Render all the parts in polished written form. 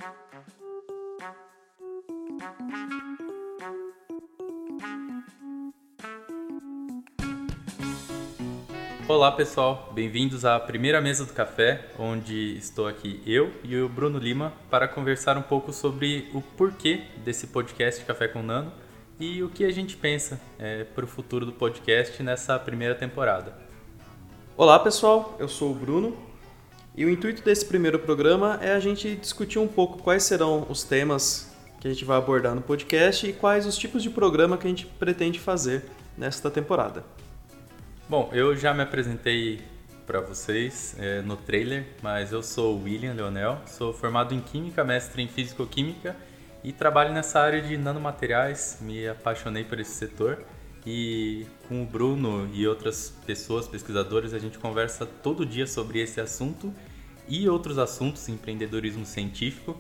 Olá pessoal, bem-vindos à primeira mesa do café, onde estou aqui eu e o Bruno Lima para conversar um pouco sobre o porquê desse podcast Café com Nano e o que a gente pensa para o futuro do podcast nessa primeira temporada. Olá pessoal, eu sou o Bruno e o intuito desse primeiro programa é a gente discutir um pouco quais serão os temas que a gente vai abordar no podcast e quais os tipos de programa que a gente pretende fazer nesta temporada. Bom, eu já me apresentei para vocês no trailer, mas eu sou o William Leonel, sou formado em Química, mestre em Físico-Química e trabalho nessa área de nanomateriais, me apaixonei por esse setor e com o Bruno e outras pessoas, pesquisadores, a gente conversa todo dia sobre esse assunto e outros assuntos, empreendedorismo científico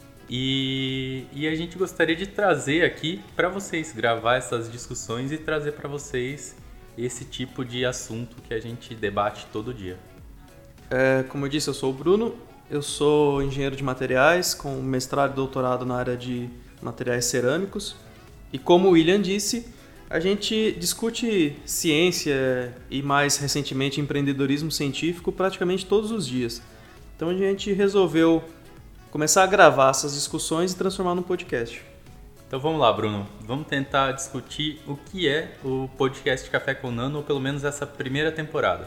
e a gente gostaria de trazer aqui para vocês, gravar essas discussões e trazer para vocês esse tipo de assunto que a gente debate todo dia. Como eu disse, eu sou o Bruno, eu sou engenheiro de materiais com mestrado e doutorado na área de materiais cerâmicos e como o William disse, a gente discute ciência e mais recentemente empreendedorismo científico praticamente todos os dias. Então a gente resolveu começar a gravar essas discussões e transformar num podcast. Então vamos lá, Bruno. Vamos tentar discutir o que é o podcast Café com Nano, ou pelo menos essa primeira temporada.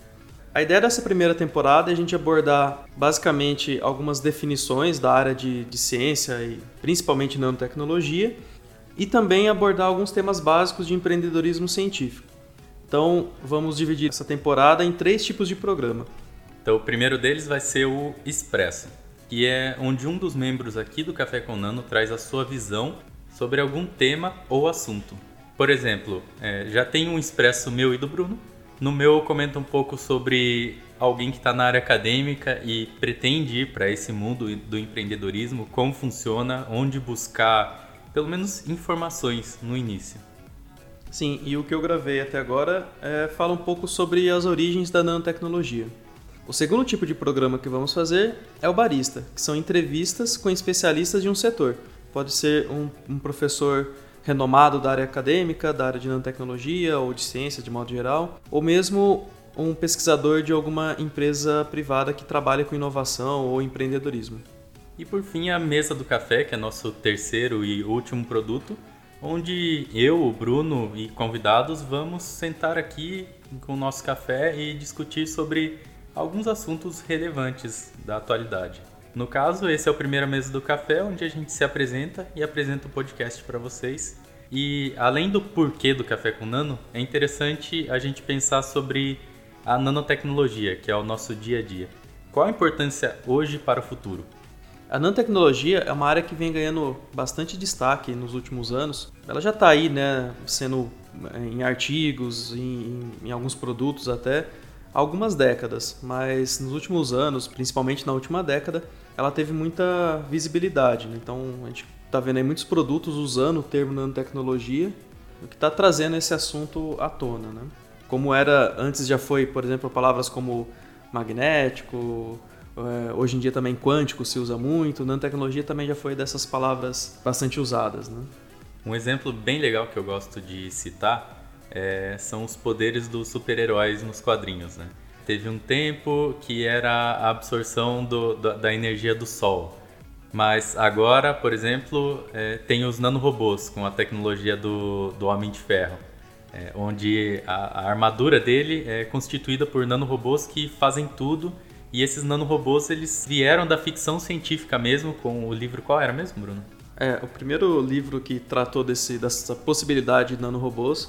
A ideia dessa primeira temporada é a gente abordar basicamente algumas definições da área de ciência e principalmente nanotecnologia e também abordar alguns temas básicos de empreendedorismo científico. Então vamos dividir essa temporada em 3 tipos de programa. Então o primeiro deles vai ser o Expresso, que é onde um dos membros aqui do Café com Nano traz a sua visão sobre algum tema ou assunto. Por exemplo, já tem um expresso meu e do Bruno. No meu eu comento um pouco sobre alguém que está na área acadêmica e pretende ir para esse mundo do empreendedorismo, como funciona, onde buscar, pelo menos, informações no início. Sim, e o que eu gravei até agora fala um pouco sobre as origens da nanotecnologia. O segundo tipo de programa que vamos fazer é o Barista, que são entrevistas com especialistas de um setor. Pode ser um professor renomado da área acadêmica, da área de nanotecnologia ou de ciência de modo geral, ou mesmo um pesquisador de alguma empresa privada que trabalha com inovação ou empreendedorismo. E por fim a mesa do café, que é nosso terceiro e último produto, onde eu, o Bruno e convidados vamos sentar aqui com o nosso café e discutir sobre alguns assuntos relevantes da atualidade. No caso, esse é o primeiro mesa do café, onde a gente se apresenta e apresenta o podcast para vocês. E além do porquê do Café com Nano, é interessante a gente pensar sobre a nanotecnologia, que é o nosso dia a dia. Qual a importância hoje para o futuro? A nanotecnologia é uma área que vem ganhando bastante destaque nos últimos anos. Ela já está aí, né, sendo em artigos, em alguns produtos até, há algumas décadas, mas nos últimos anos, principalmente na última década, ela teve muita visibilidade. Então a gente está vendo aí muitos produtos usando o termo nanotecnologia, o que está trazendo esse assunto à tona, né? Como era antes, já foi, por exemplo, palavras como magnético, hoje em dia também quântico se usa muito, nanotecnologia também já foi dessas palavras bastante usadas, né? Um exemplo bem legal que eu gosto de citar são os poderes dos super-heróis nos quadrinhos, né? Teve um tempo que era a absorção da energia do Sol. Mas agora, por exemplo, tem os nanorobôs com a tecnologia do Homem de Ferro. Onde a armadura dele é constituída por nanorobôs que fazem tudo. E esses nanorobôs, eles vieram da ficção científica mesmo, com o livro... Qual era mesmo, Bruno? O primeiro livro que tratou dessa possibilidade de nanorobôs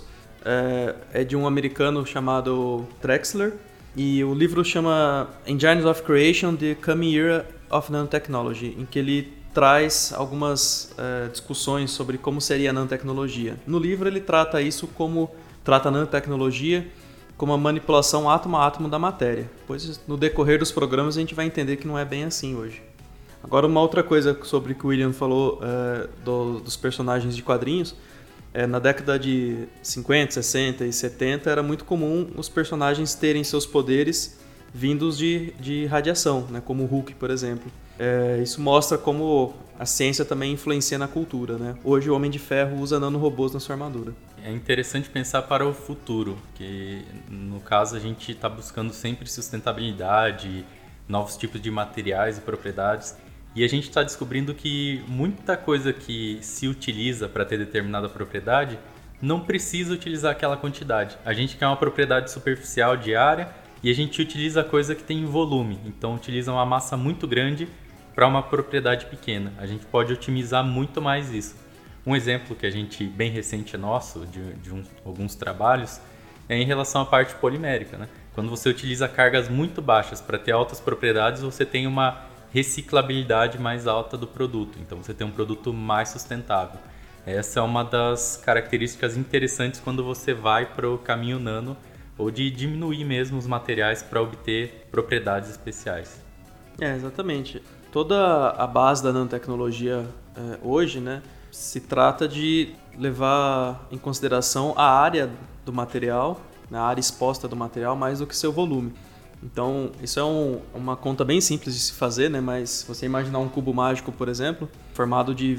é de um americano chamado Drexler. E o livro chama Engines of Creation, The Coming Era of Nanotechnology, em que ele traz algumas discussões sobre como seria a nanotecnologia. No livro ele trata a nanotecnologia como a manipulação átomo a átomo da matéria. Pois no decorrer dos programas a gente vai entender que não é bem assim hoje. Agora uma outra coisa sobre o que o William falou dos personagens de quadrinhos, na década de 50, 60 e 70 era muito comum os personagens terem seus poderes vindos de radiação, né, como o Hooke, por exemplo. Isso mostra como a ciência também influencia na cultura, né? Hoje o Homem de Ferro usa nanorobôs na sua armadura. É interessante pensar para o futuro, que no caso a gente está buscando sempre sustentabilidade, novos tipos de materiais e propriedades, e a gente está descobrindo que muita coisa que se utiliza para ter determinada propriedade não precisa utilizar aquela quantidade. A gente quer uma propriedade superficial diária e a gente utiliza a coisa que tem volume, então utiliza uma massa muito grande para uma propriedade pequena. A gente pode otimizar muito mais isso. Um exemplo que a gente, bem recente nosso, de alguns trabalhos, é em relação à parte polimérica, né? Quando você utiliza cargas muito baixas para ter altas propriedades, você tem uma reciclabilidade mais alta do produto. Então você tem um produto mais sustentável. Essa é uma das características interessantes quando você vai para o caminho nano, ou de diminuir mesmo os materiais para obter propriedades especiais. Exatamente. Toda a base da nanotecnologia hoje, né, se trata de levar em consideração a área do material, a área exposta do material, mais do que seu volume. Então, isso é uma conta bem simples de se fazer, né, mas se você imaginar um cubo mágico, por exemplo, formado de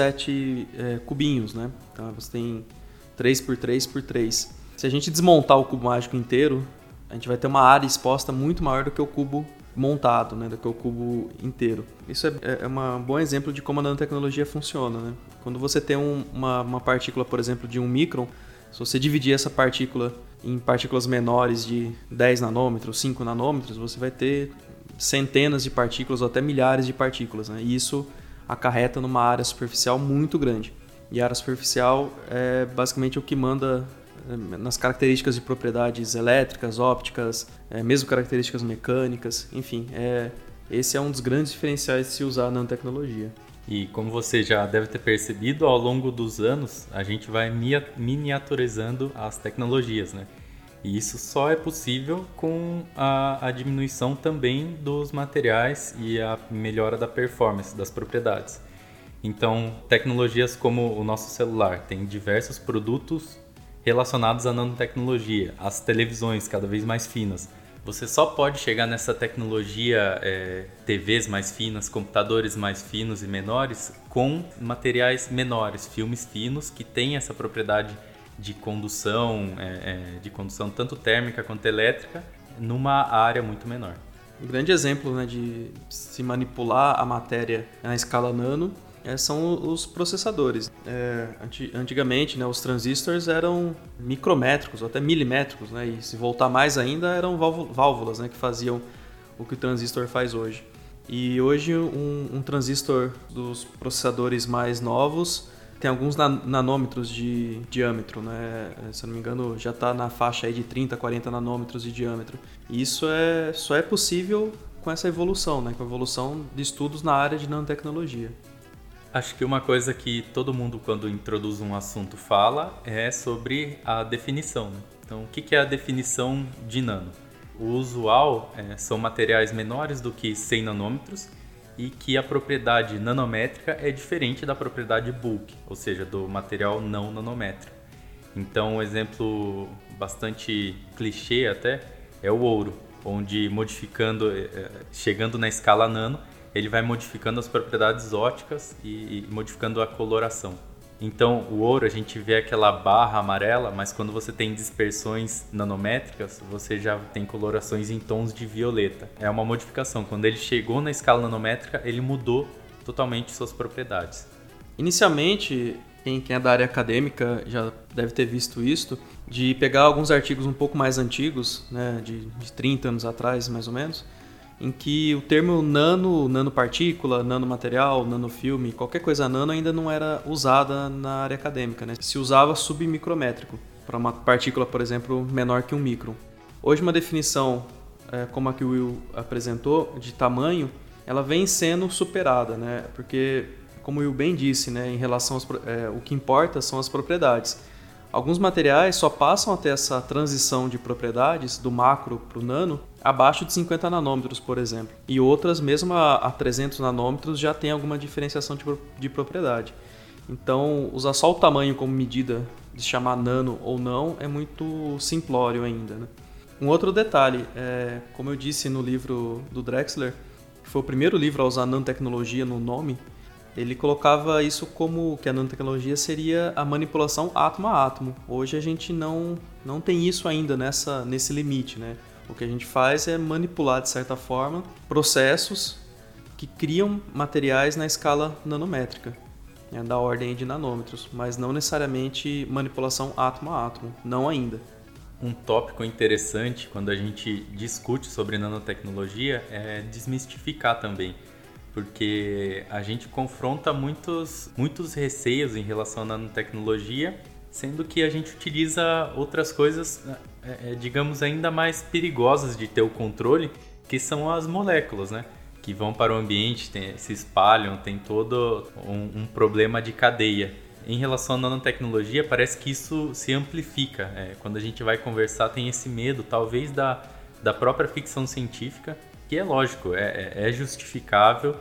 27 cubinhos, né? Então, você tem 3 por 3 por 3. Se a gente desmontar o cubo mágico inteiro, a gente vai ter uma área exposta muito maior do que o cubo montado, né, do que o cubo inteiro. Isso é um bom exemplo de como a nanotecnologia funciona, né? Quando você tem uma partícula, por exemplo, de 1 micron, se você dividir essa partícula em partículas menores de 10 nanômetros, 5 nanômetros, você vai ter centenas de partículas ou até milhares de partículas, né? E isso acarreta numa área superficial muito grande. E a área superficial é basicamente o que manda nas características de propriedades elétricas, ópticas, mesmo características mecânicas, enfim, esse é um dos grandes diferenciais de se usar a nanotecnologia. E como você já deve ter percebido, ao longo dos anos a gente vai miniaturizando as tecnologias, né? E isso só é possível com a diminuição também dos materiais e a melhora da performance, das propriedades. Então, tecnologias como o nosso celular tem diversos produtos relacionados à nanotecnologia, as televisões cada vez mais finas. Você só pode chegar nessa tecnologia, TVs mais finas, computadores mais finos e menores, com materiais menores, filmes finos que têm essa propriedade de condução tanto térmica quanto elétrica, numa área muito menor. Um grande exemplo, né, de se manipular a matéria na escala nano são os processadores. Antigamente, né, os transistores eram micrométricos ou até milimétricos, né, e se voltar mais ainda eram válvulas, né, que faziam o que o transistor faz hoje. E hoje um transistor dos processadores mais novos tem alguns nanômetros de diâmetro, né? Se eu não me engano, já está na faixa aí de 30, 40 nanômetros de diâmetro. E isso só é possível com essa evolução, né, com a evolução de estudos na área de nanotecnologia. Acho que uma coisa que todo mundo, quando introduz um assunto, fala é sobre a definição, né? Então, o que é a definição de nano? O usual são materiais menores do que 100 nanômetros e que a propriedade nanométrica é diferente da propriedade bulk, ou seja, do material não nanométrico. Então, um exemplo bastante clichê até é o ouro, onde chegando na escala nano, ele vai modificando as propriedades ópticas e modificando a coloração. Então, o ouro, a gente vê aquela barra amarela, mas quando você tem dispersões nanométricas, você já tem colorações em tons de violeta. É uma modificação. Quando ele chegou na escala nanométrica, ele mudou totalmente suas propriedades. Inicialmente, quem é da área acadêmica já deve ter visto isso, de pegar alguns artigos um pouco mais antigos, né, de 30 anos atrás, mais ou menos, em que o termo nanopartícula, nanomaterial, nanofilme, qualquer coisa nano ainda não era usada na área acadêmica, né? Se usava submicrométrico, para uma partícula, por exemplo, menor que 1 micron. Hoje uma definição, como a que o Will apresentou, de tamanho, ela vem sendo superada, né? Porque, como o Will bem disse, né, em relação o que importa são as propriedades. Alguns materiais só passam a ter essa transição de propriedades do macro para o nano abaixo de 50 nanômetros, por exemplo. E outras, mesmo a 300 nanômetros, já tem alguma diferenciação de propriedade. Então, usar só o tamanho como medida de chamar nano ou não é muito simplório ainda, né? Um outro detalhe, como eu disse no livro do Drexler, que foi o primeiro livro a usar nanotecnologia no nome, ele colocava isso como que a nanotecnologia seria a manipulação átomo a átomo. Hoje a gente não tem isso ainda nesse limite, né? O que a gente faz é manipular, de certa forma, processos que criam materiais na escala nanométrica, né, da ordem de nanômetros, mas não necessariamente manipulação átomo a átomo, não ainda. Um tópico interessante quando a gente discute sobre nanotecnologia é desmistificar também, porque a gente confronta muitos receios em relação à nanotecnologia, sendo que a gente utiliza outras coisas, digamos, ainda mais perigosas de ter o controle, que são as moléculas, né? Que vão para o ambiente, se espalham, tem todo um problema de cadeia. Em relação à nanotecnologia, parece que isso se amplifica. Quando a gente vai conversar, tem esse medo, talvez, da própria ficção científica, que é lógico, é justificável,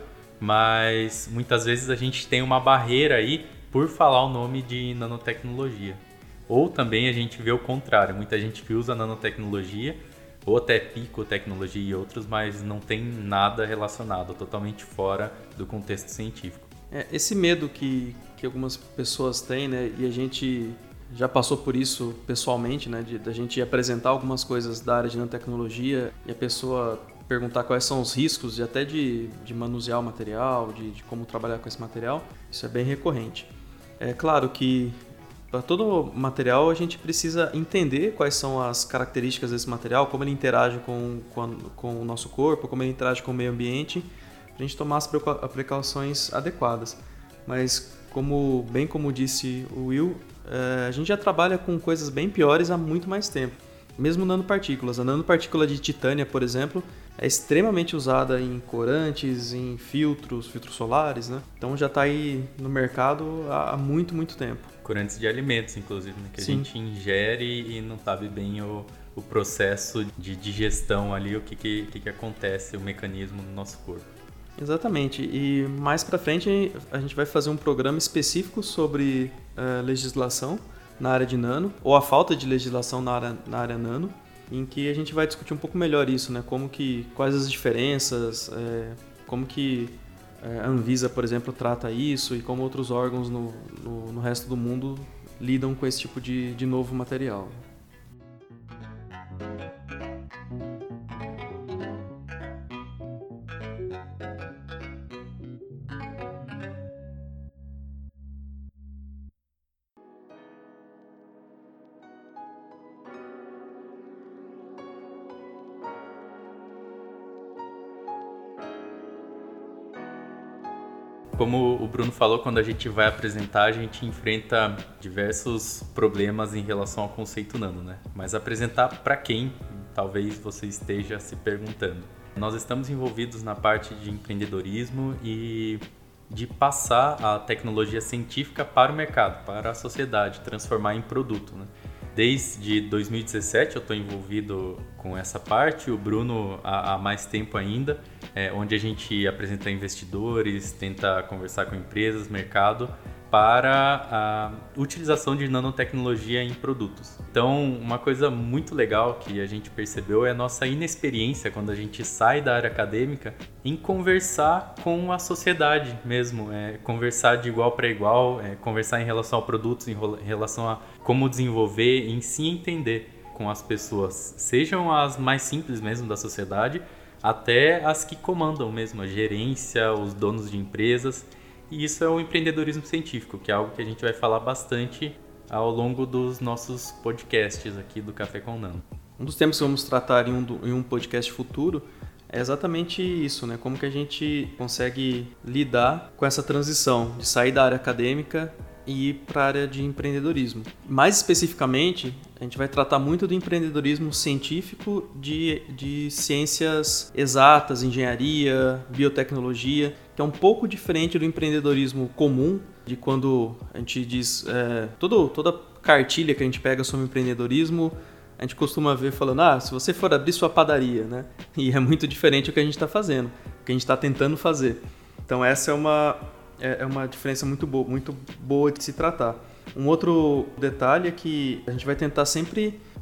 mas muitas vezes a gente tem uma barreira aí por falar o nome de nanotecnologia. Ou também a gente vê o contrário, muita gente que usa nanotecnologia, ou até picotecnologia e outros, mas não tem nada relacionado, totalmente fora do contexto científico. Esse medo que algumas pessoas têm, né, e a gente já passou por isso pessoalmente, né, da gente apresentar algumas coisas da área de nanotecnologia e a pessoa perguntar quais são os riscos de manusear o material, de como trabalhar com esse material, isso é bem recorrente. É claro que para todo material a gente precisa entender quais são as características desse material, como ele interage com o nosso corpo, como ele interage com o meio ambiente, para a gente tomar as precauções adequadas. Mas, como disse o Will, a gente já trabalha com coisas bem piores há muito mais tempo. Mesmo nanopartículas. A nanopartícula de titânia, por exemplo, é extremamente usada em corantes, em filtros solares, né? Então já está aí no mercado há muito, muito tempo. Corantes de alimentos, inclusive, né? Que Sim. A gente ingere e não sabe bem o processo de digestão ali, o que acontece, o mecanismo no nosso corpo. Exatamente. E mais para frente a gente vai fazer um programa específico sobre legislação na área de nano, ou a falta de legislação na área nano, em que a gente vai discutir um pouco melhor isso, né? Quais as diferenças, como que a Anvisa, por exemplo, trata isso e como outros órgãos no resto do mundo lidam com esse tipo de novo material. Como o Bruno falou, quando a gente vai apresentar, a gente enfrenta diversos problemas em relação ao conceito nano, né? Mas apresentar para quem? Talvez você esteja se perguntando. Nós estamos envolvidos na parte de empreendedorismo e de passar a tecnologia científica para o mercado, para a sociedade, transformar em produto, né? Desde 2017 eu estou envolvido com essa parte, o Bruno há mais tempo ainda, onde a gente apresenta investidores, tenta conversar com empresas, mercado, para a utilização de nanotecnologia em produtos. Então, uma coisa muito legal que a gente percebeu é a nossa inexperiência quando a gente sai da área acadêmica em conversar com a sociedade mesmo, conversar de igual para igual, conversar em relação a produtos, em relação a como desenvolver, em si entender com as pessoas, sejam as mais simples mesmo da sociedade, até as que comandam mesmo, a gerência, os donos de empresas. E isso é o empreendedorismo científico, que é algo que a gente vai falar bastante ao longo dos nossos podcasts aqui do Café com Nano. Um dos temas que vamos tratar em um podcast futuro é exatamente isso, né? Como que a gente consegue lidar com essa transição de sair da área acadêmica e ir para a área de empreendedorismo. Mais especificamente, a gente vai tratar muito do empreendedorismo científico de ciências exatas, engenharia, biotecnologia, que é um pouco diferente do empreendedorismo comum, de quando a gente diz toda cartilha que a gente pega sobre empreendedorismo, a gente costuma ver falando, se você for abrir sua padaria, né? E é muito diferente o que a gente está fazendo, o que a gente está tentando fazer. Então essa é uma diferença muito boa de se tratar. Um outro detalhe é que a gente vai tentar sempre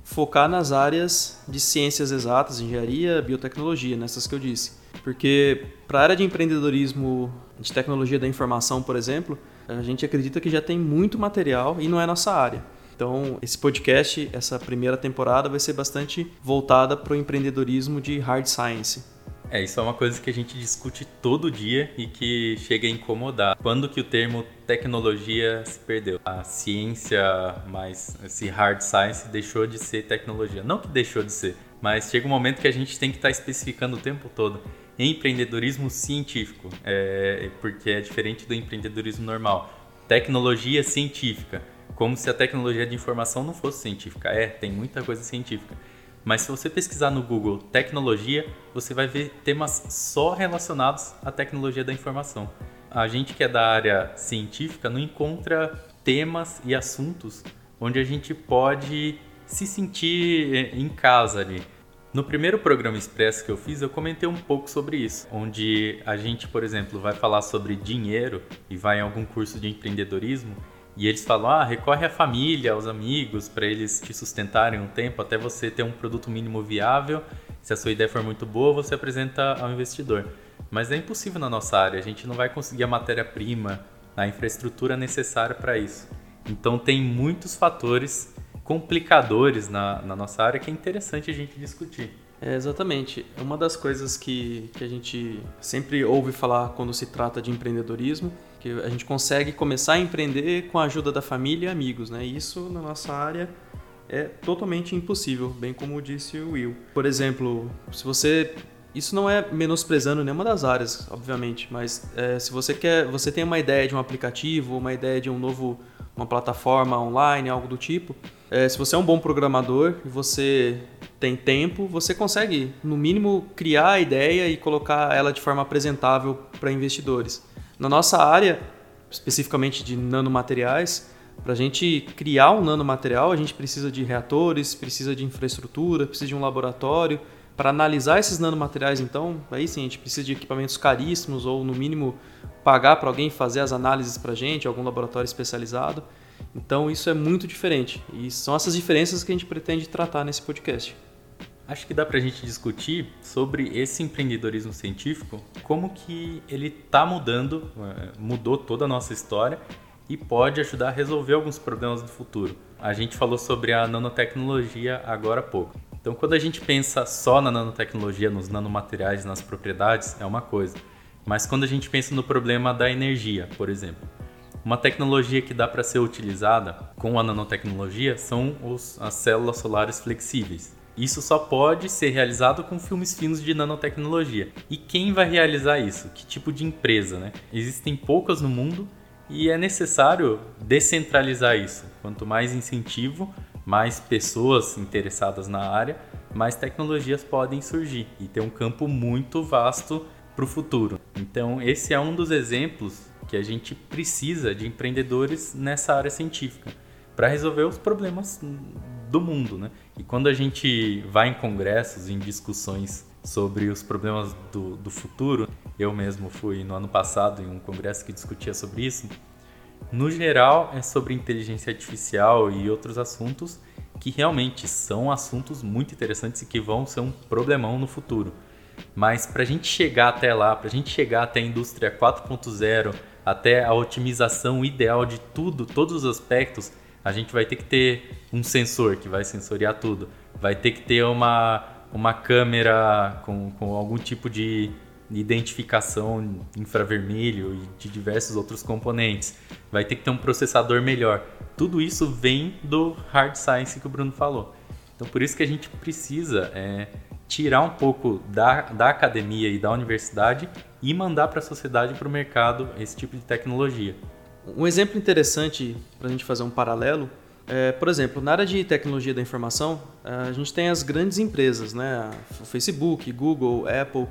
focar nas áreas de ciências exatas, engenharia, biotecnologia, nessas que eu disse. Porque para a área de empreendedorismo de tecnologia da informação, por exemplo, a gente acredita que já tem muito material e não é nossa área. Então, esse podcast, essa primeira temporada, vai ser bastante voltada para o empreendedorismo de hard science. Isso é uma coisa que a gente discute todo dia e que chega a incomodar. Quando que o termo tecnologia se perdeu? A ciência, mais esse hard science, deixou de ser tecnologia. Não que deixou de ser, mas chega um momento que a gente tem que estar especificando o tempo todo. Empreendedorismo científico, porque é diferente do empreendedorismo normal. Tecnologia científica, como se a tecnologia de informação não fosse científica. Tem muita coisa científica. Mas se você pesquisar no Google tecnologia, você vai ver temas só relacionados à tecnologia da informação. A gente que é da área científica não encontra temas e assuntos onde a gente pode se sentir em casa ali. No primeiro programa Expresso que eu fiz, eu comentei um pouco sobre isso, onde a gente, por exemplo, vai falar sobre dinheiro e vai em algum curso de empreendedorismo e eles falam, recorre à família, aos amigos, para eles te sustentarem um tempo até você ter um produto mínimo viável. Se a sua ideia for muito boa, você apresenta ao investidor. Mas é impossível na nossa área, a gente não vai conseguir a matéria-prima, a infraestrutura necessária para isso. Então tem muitos fatores complicadores na nossa área que é interessante a gente discutir. Exatamente. Uma das coisas que a gente sempre ouve falar quando se trata de empreendedorismo, que a gente consegue começar a empreender com a ajuda da família e amigos, né? Isso na nossa área é totalmente impossível, bem como disse o Will. Por exemplo, se você... Isso não é menosprezando nenhuma das áreas, obviamente, mas se você tem uma ideia de um aplicativo, uma ideia de uma plataforma online, algo do tipo, se você é um bom programador e você tem tempo, você consegue, no mínimo, criar a ideia e colocar ela de forma apresentável para investidores. Na nossa área, especificamente de nanomateriais, para a gente criar um nanomaterial, a gente precisa de reatores, precisa de infraestrutura, precisa de um laboratório. Para analisar esses nanomateriais, então, aí sim, a gente precisa de equipamentos caríssimos ou, no mínimo, pagar para alguém fazer as análises para a gente, algum laboratório especializado. Então, isso é muito diferente. E são essas diferenças que a gente pretende tratar nesse podcast. Acho que dá para a gente discutir sobre esse empreendedorismo científico, como que ele está mudou toda a nossa história e pode ajudar a resolver alguns problemas do futuro. A gente falou sobre a nanotecnologia agora há pouco. Então, quando a gente pensa só na nanotecnologia, nos nanomateriais, nas propriedades, é uma coisa. Mas quando a gente pensa no problema da energia, por exemplo, uma tecnologia que dá para ser utilizada com a nanotecnologia são as células solares flexíveis. Isso só pode ser realizado com filmes finos de nanotecnologia. E quem vai realizar isso? Que tipo de empresa, né? Existem poucas no mundo e é necessário descentralizar isso. Quanto mais incentivo, mais pessoas interessadas na área, mais tecnologias podem surgir e ter um campo muito vasto para o futuro. Então, esse é um dos exemplos que a gente precisa de empreendedores nessa área científica para resolver os problemas do mundo, né? E quando a gente vai em congressos, em discussões sobre os problemas do futuro, eu mesmo fui no ano passado em um congresso que discutia sobre isso. No geral, é sobre inteligência artificial e outros assuntos que realmente são assuntos muito interessantes e que vão ser um problemão no futuro. Mas para a gente chegar até lá, para a gente chegar até a indústria 4.0, até a otimização ideal de tudo, todos os aspectos, a gente vai ter que ter um sensor que vai sensoriar tudo. Vai ter que ter uma câmera com algum tipo de identificação infravermelho e de diversos outros componentes. Vai ter que ter um processador melhor. Tudo isso vem do hard science que o Bruno falou. Então, por isso que a gente precisa tirar um pouco da academia e da universidade e mandar para a sociedade e para o mercado esse tipo de tecnologia. Um exemplo interessante para a gente fazer um paralelo por exemplo, na área de tecnologia da informação, a gente tem as grandes empresas, né? O Facebook, Google, Apple.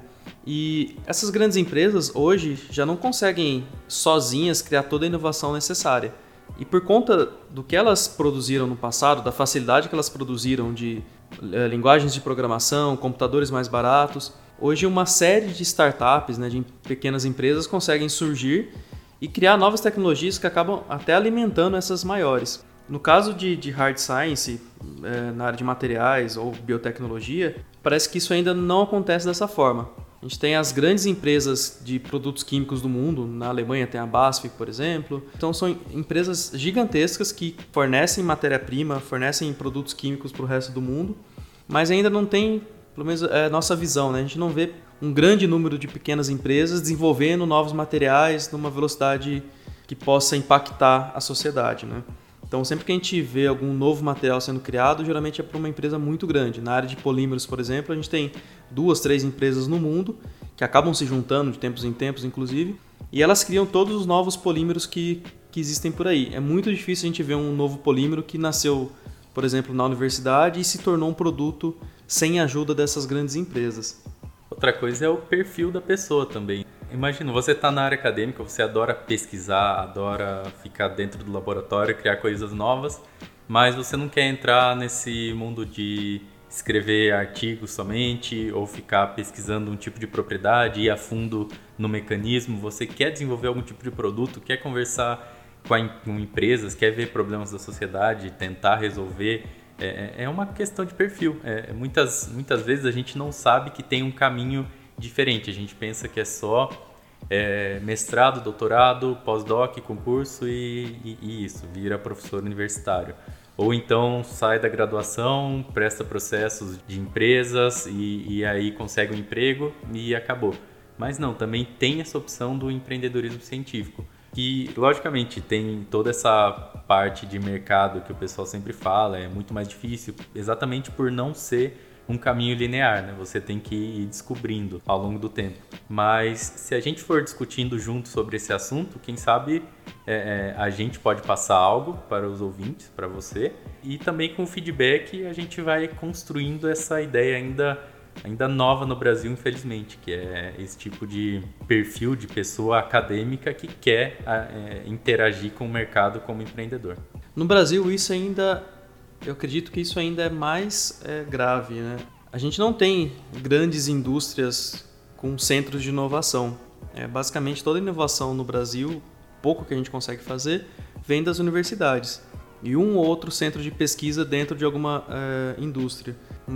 E essas grandes empresas hoje já não conseguem sozinhas criar toda a inovação necessária. E por conta do que elas produziram no passado, da facilidade que elas produziram de linguagens de programação, computadores mais baratos, hoje uma série de startups, né, de pequenas empresas conseguem surgir e criar novas tecnologias que acabam até alimentando essas maiores. No caso de hard science, na área de materiais ou biotecnologia, parece que isso ainda não acontece dessa forma. A gente tem as grandes empresas de produtos químicos do mundo, na Alemanha tem a BASF, por exemplo. Então são empresas gigantescas que fornecem matéria-prima, fornecem produtos químicos para o resto do mundo, mas ainda não tem, pelo menos é a nossa visão, né? A gente não vê um grande número de pequenas empresas desenvolvendo novos materiais numa velocidade que possa impactar a sociedade, né? Então, sempre que a gente vê algum novo material sendo criado, geralmente é para uma empresa muito grande. Na área de polímeros, por exemplo, a gente tem 2, 3 empresas no mundo que acabam se juntando de tempos em tempos, inclusive, e elas criam todos os novos polímeros que existem por aí. É muito difícil a gente ver um novo polímero que nasceu, por exemplo, na universidade e se tornou um produto sem a ajuda dessas grandes empresas. Outra coisa é o perfil da pessoa também. Imagina, você está na área acadêmica, você adora pesquisar, adora ficar dentro do laboratório, criar coisas novas, mas você não quer entrar nesse mundo de escrever artigos somente ou ficar pesquisando um tipo de propriedade, ir a fundo no mecanismo. Você quer desenvolver algum tipo de produto, quer conversar com empresas, quer ver problemas da sociedade, tentar resolver. É uma questão de perfil. Muitas vezes a gente não sabe que tem um caminho diferente. A gente pensa que é só mestrado, doutorado, pós-doc, concurso e isso, vira professor universitário. Ou então sai da graduação, presta processos de empresas e aí consegue um emprego e acabou. Mas não, também tem essa opção do empreendedorismo científico, que logicamente tem toda essa parte de mercado que o pessoal sempre fala, é muito mais difícil, exatamente por não ser um caminho linear, né? Você tem que ir descobrindo ao longo do tempo. Mas se a gente for discutindo junto sobre esse assunto, quem sabe a gente pode passar algo para os ouvintes, para você, e também com o feedback a gente vai construindo essa ideia ainda nova no Brasil, infelizmente, que é esse tipo de perfil de pessoa acadêmica que quer interagir com o mercado como empreendedor. No Brasil, eu acredito que isso ainda é mais grave, né? A gente não tem grandes indústrias com centros de inovação. Basicamente, toda inovação no Brasil, pouco que a gente consegue fazer, vem das universidades. E um ou outro centro de pesquisa dentro de alguma indústria.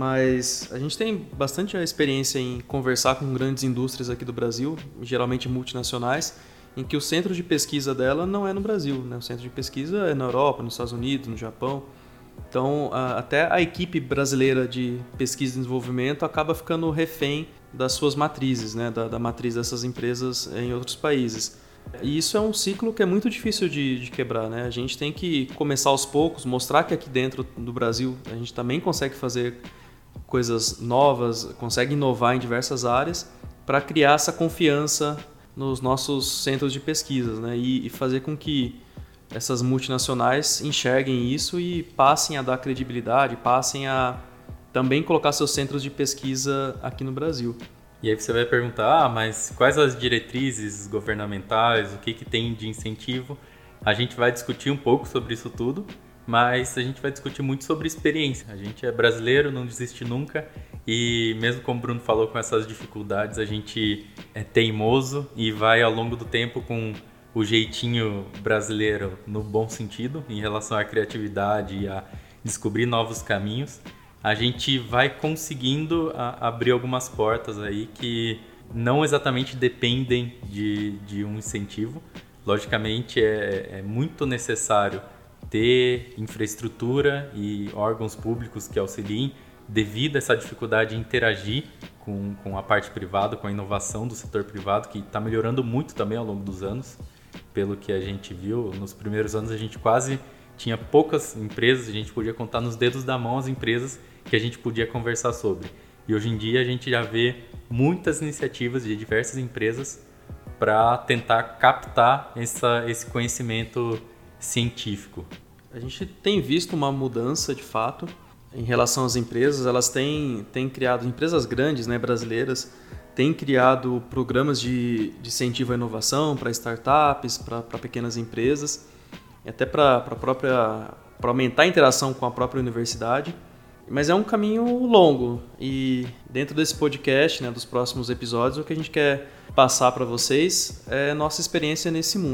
Mas a gente tem bastante experiência em conversar com grandes indústrias aqui do Brasil, geralmente multinacionais, em que o centro de pesquisa dela não é no Brasil, né? O centro de pesquisa é na Europa, nos Estados Unidos, no Japão. Então, até a equipe brasileira de pesquisa e desenvolvimento acaba ficando refém das suas matrizes, né? Da matriz dessas empresas em outros países. E isso é um ciclo que é muito difícil de quebrar, né? A gente tem que começar aos poucos, mostrar que aqui dentro do Brasil a gente também consegue fazer coisas novas, consegue inovar em diversas áreas para criar essa confiança nos nossos centros de pesquisas, né? E fazer com que essas multinacionais enxerguem isso e passem a dar credibilidade, passem a também colocar seus centros de pesquisa aqui no Brasil. E aí você vai perguntar, mas quais as diretrizes governamentais, o que tem de incentivo? A gente vai discutir um pouco sobre isso tudo, mas a gente vai discutir muito sobre experiência. A gente é brasileiro, não desiste nunca, e mesmo como o Bruno falou, com essas dificuldades, a gente é teimoso e vai ao longo do tempo com o jeitinho brasileiro no bom sentido, em relação à criatividade e a descobrir novos caminhos. A gente vai conseguindo abrir algumas portas aí que não exatamente dependem de um incentivo. Logicamente, é muito necessário ter infraestrutura e órgãos públicos que auxiliem devido a essa dificuldade de interagir com a parte privada, com a inovação do setor privado, que está melhorando muito também ao longo dos anos. Pelo que a gente viu, nos primeiros anos a gente quase tinha poucas empresas, a gente podia contar nos dedos da mão as empresas que a gente podia conversar sobre. E hoje em dia a gente já vê muitas iniciativas de diversas empresas para tentar captar esse conhecimento científico. A gente tem visto uma mudança de fato em relação às empresas. Elas têm criado, empresas grandes, né, brasileiras, têm criado programas de incentivo à inovação para startups, para pequenas empresas, e até para aumentar a interação com a própria universidade. Mas é um caminho longo e dentro desse podcast, né, dos próximos episódios, o que a gente quer passar para vocês é a nossa experiência nesse mundo.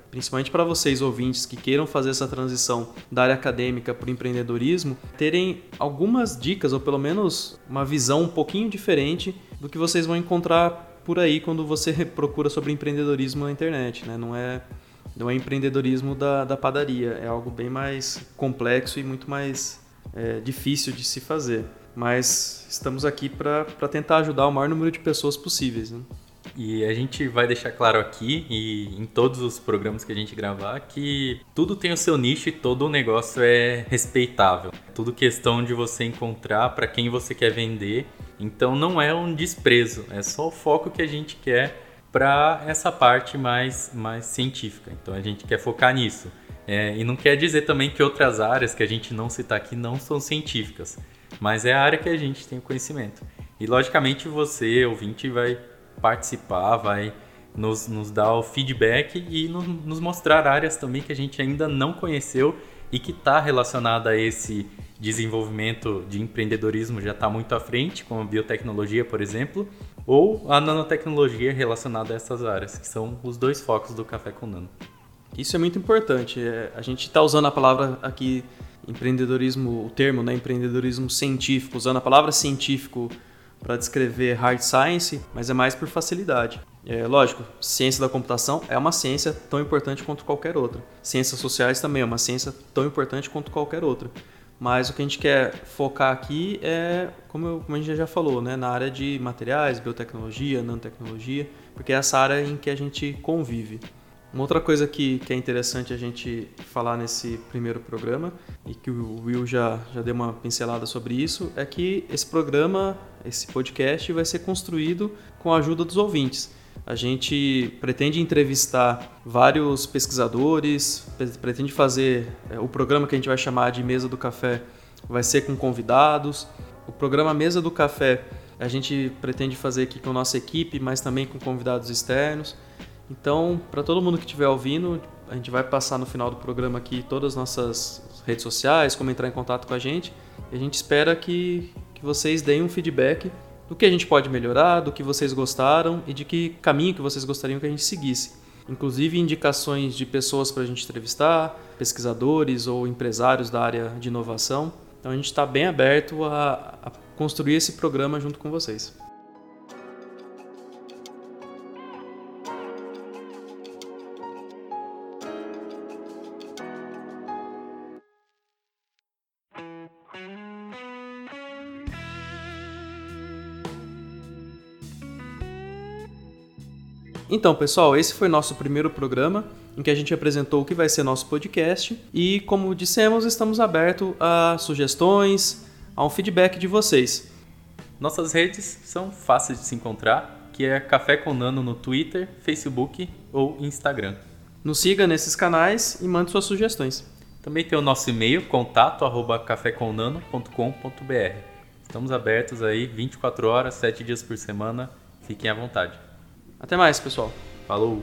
principalmente para vocês ouvintes que queiram fazer essa transição da área acadêmica para o empreendedorismo, terem algumas dicas ou pelo menos uma visão um pouquinho diferente do que vocês vão encontrar por aí quando você procura sobre empreendedorismo na internet, né? Não é empreendedorismo da padaria, é algo bem mais complexo e muito mais difícil de se fazer. Mas estamos aqui para tentar ajudar o maior número de pessoas possíveis, né? E a gente vai deixar claro aqui e em todos os programas que a gente gravar que tudo tem o seu nicho e todo o negócio é respeitável. Tudo questão de você encontrar para quem você quer vender. Então não é um desprezo, é só o foco que a gente quer para essa parte mais científica. Então a gente quer focar nisso. E não quer dizer também que outras áreas que a gente não citar aqui não são científicas, mas é a área que a gente tem o conhecimento. E logicamente você, ouvinte, vai participar, vai nos dar o feedback e nos mostrar áreas também que a gente ainda não conheceu e que está relacionada a esse desenvolvimento de empreendedorismo, já está muito à frente, como a biotecnologia, por exemplo, ou a nanotecnologia relacionada a essas áreas, que são os dois focos do Café com Nano. Isso é muito importante. A gente está usando a palavra aqui, empreendedorismo, o termo, né, empreendedorismo científico, usando a palavra científico para descrever hard science, mas é mais por facilidade. Lógico, ciência da computação é uma ciência tão importante quanto qualquer outra. Ciências sociais também é uma ciência tão importante quanto qualquer outra. Mas o que a gente quer focar aqui é, como a gente já falou, né, na área de materiais, biotecnologia, nanotecnologia, porque é essa área em que a gente convive. Uma outra coisa que é interessante a gente falar nesse primeiro programa, e que o Will já deu uma pincelada sobre isso, é que esse programa, esse podcast, vai ser construído com a ajuda dos ouvintes. A gente pretende entrevistar vários pesquisadores, pretende fazer o programa que a gente vai chamar de Mesa do Café, vai ser com convidados. O programa Mesa do Café a gente pretende fazer aqui com a nossa equipe, mas também com convidados externos. Então, para todo mundo que estiver ouvindo, a gente vai passar no final do programa aqui todas as nossas redes sociais, como entrar em contato com a gente. E a gente espera que vocês deem um feedback do que a gente pode melhorar, do que vocês gostaram e de que caminho que vocês gostariam que a gente seguisse. Inclusive indicações de pessoas para a gente entrevistar, pesquisadores ou empresários da área de inovação. Então a gente está bem aberto a construir esse programa junto com vocês. Então, pessoal, esse foi nosso primeiro programa em que a gente apresentou o que vai ser nosso podcast e, como dissemos, estamos abertos a sugestões, a um feedback de vocês. Nossas redes são fáceis de se encontrar, que é Café com Nano no Twitter, Facebook ou Instagram. Nos siga nesses canais e mande suas sugestões. Também tem o nosso e-mail, contato@cafecomnano.com.br. Estamos abertos aí 24 horas, 7 dias por semana. Fiquem à vontade. Até mais, pessoal. Falou!